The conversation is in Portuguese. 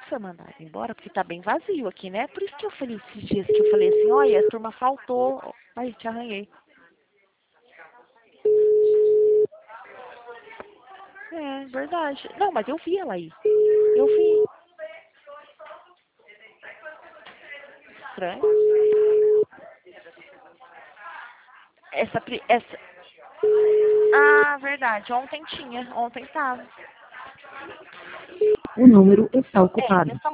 foi mandado embora, porque tá bem vazio aqui, né? Por isso que eu falei esses dias que eu falei assim, olha, a turma faltou. Ai, te arranhei. É, verdade. Não, mas eu vi ela aí. Eu vi. Estranho. Essa. Ah, verdade. Ontem tinha. Ontem tava. O número está É, ocupado. nessa